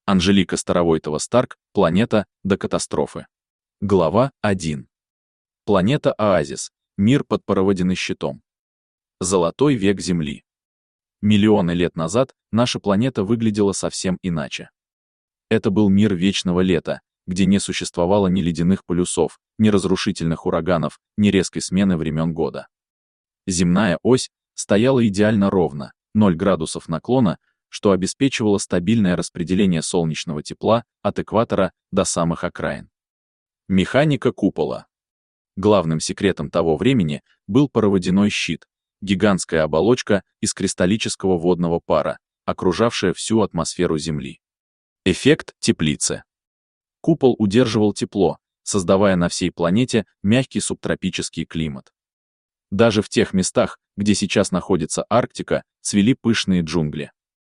Анжелика Старовойтова-Старк, планета до катастрофы. Глава 1. Планета Оазис. Мир под пароводяным щитом. Золотой век Земли. Миллионы лет назад наша планета выглядела совсем иначе. Это был мир вечного лета, где не существовало ни ледяных полюсов, ни разрушительных ураганов, ни резкой смены времен года. Земная ось стояла идеально ровно, 0 градусов наклона, что обеспечивало стабильное распределение солнечного тепла от экватора до самых окраин. Механика купола. Главным секретом того времени был пароводяной щит, гигантская оболочка из кристаллического водного пара, окружавшая всю атмосферу Земли. Эффект теплицы. Купол удерживал тепло, создавая на всей планете мягкий субтропический климат. Даже в тех местах, где сейчас находится Арктика, цвели пышные джунгли.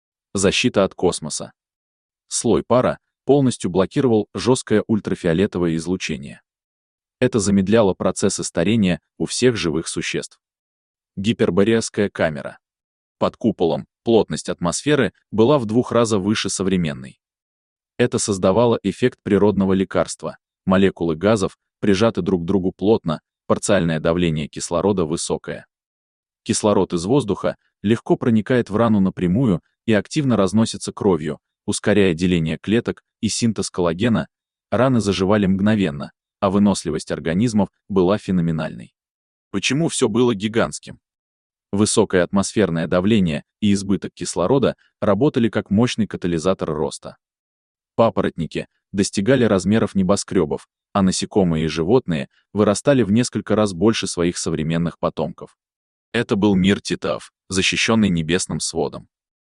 Защита от космоса. Слой пара полностью блокировал жесткое ультрафиолетовое излучение. Это замедляло процессы старения у всех живых существ. Гипербореасская камера. Под куполом плотность атмосферы была в 2 раза выше современной. Это создавало эффект природного лекарства. Молекулы газов прижаты друг к другу плотно, парциальное давление кислорода высокое. Кислород из воздуха легко проникает в рану напрямую и активно разносится кровью, ускоряя деление клеток и синтез коллагена. Раны заживали мгновенно, а выносливость организмов была феноменальной. Почему все было гигантским? Высокое атмосферное давление и избыток кислорода работали как мощный катализатор роста. Папоротники достигали размеров небоскребов, а насекомые и животные вырастали в несколько раз больше своих современных потомков. Это был мир титанов, защищенный небесным сводом.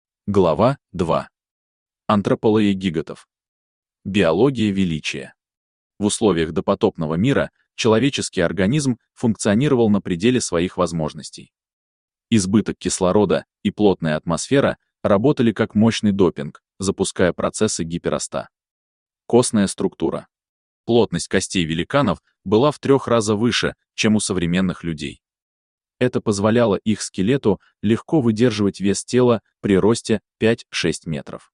Глава 2. Антропология гигантов. Биология величия. В условиях допотопного мира человеческий организм функционировал на пределе своих возможностей. Избыток кислорода и плотная атмосфера работали как мощный допинг, запуская процессы гиперроста. Костная структура. Плотность костей великанов была в 3 раза выше, чем у современных людей. Это позволяло их скелету легко выдерживать вес тела при росте 5-6 метров.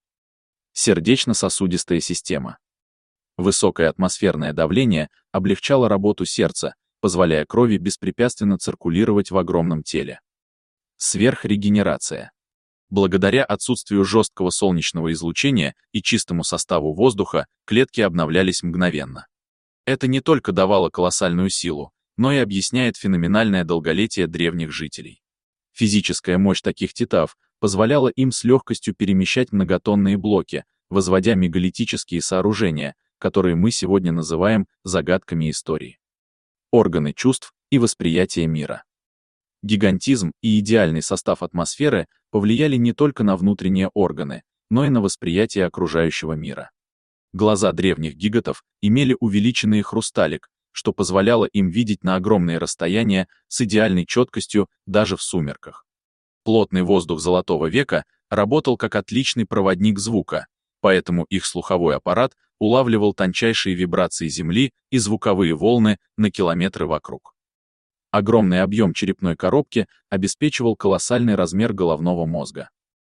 Сердечно-сосудистая система. Высокое атмосферное давление облегчало работу сердца, позволяя крови беспрепятственно циркулировать в огромном теле. Сверхрегенерация. Благодаря отсутствию жесткого солнечного излучения и чистому составу воздуха, клетки обновлялись мгновенно. Это не только давало колоссальную силу, но и объясняет феноменальное долголетие древних жителей. Физическая мощь таких титанов позволяла им с легкостью перемещать многотонные блоки, возводя мегалитические сооружения, которые мы сегодня называем загадками истории. Органы чувств и восприятие мира. Гигантизм и идеальный состав атмосферы повлияли не только на внутренние органы, но и на восприятие окружающего мира. Глаза древних гигантов имели увеличенный хрусталик, что позволяло им видеть на огромные расстояния с идеальной четкостью даже в сумерках. Плотный воздух Золотого века работал как отличный проводник звука, поэтому их слуховой аппарат улавливал тончайшие вибрации Земли и звуковые волны на километры вокруг. Огромный объем черепной коробки обеспечивал колоссальный размер головного мозга.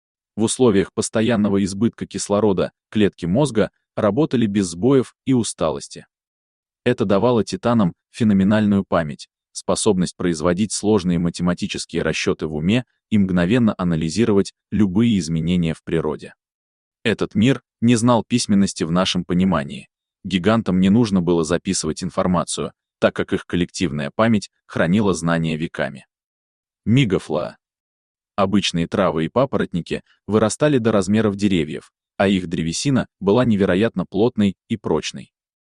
В условиях постоянного избытка кислорода клетки мозга работали без сбоев и усталости. Это давало титанам феноменальную память, способность производить сложные математические расчеты в уме и мгновенно анализировать любые изменения в природе. Этот мир не знал письменности в нашем понимании. Гигантам не нужно было записывать информацию, так как их коллективная память хранила знания веками. Мегафлора. Обычные травы и папоротники вырастали до размеров деревьев, а их древесина была невероятно плотной и прочной.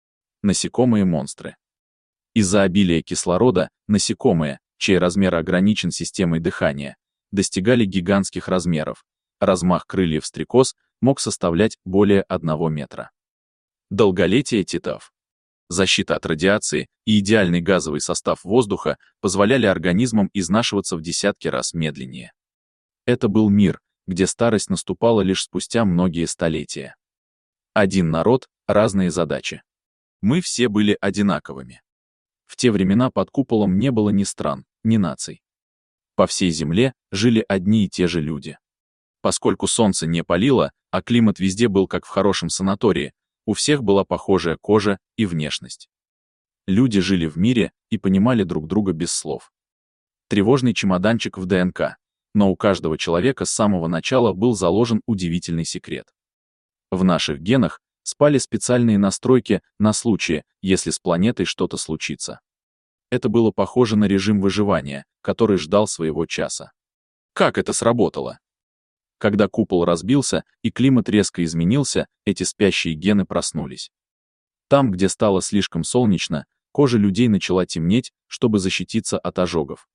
Насекомые-монстры. Из-за обилия кислорода насекомые, чей размер ограничен системой дыхания, достигали гигантских размеров. Размах крыльев стрекоз мог составлять более 1 метра. Долголетие титанов. Защита от радиации и идеальный газовый состав воздуха позволяли организмам изнашиваться в десятки раз медленнее. Это был мир, где старость наступала лишь спустя многие столетия. Один народ, разные задачи. Мы все были одинаковыми. В те времена под куполом не было ни стран, ни наций. По всей Земле жили одни и те же люди. Поскольку солнце не палило, А климат везде был как в хорошем санатории, у всех была похожая кожа и внешность. Люди жили в мире и понимали друг друга без слов. Тревожный чемоданчик в ДНК, но у каждого человека с самого начала был заложен удивительный секрет. В наших генах спали специальные настройки на случай, если с планетой что-то случится. Это было похоже на режим выживания, который ждал своего часа. Как это сработало? Когда купол разбился и климат резко изменился, эти спящие гены проснулись. Там, где стало слишком солнечно, кожа людей начала темнеть, чтобы защититься от ожогов.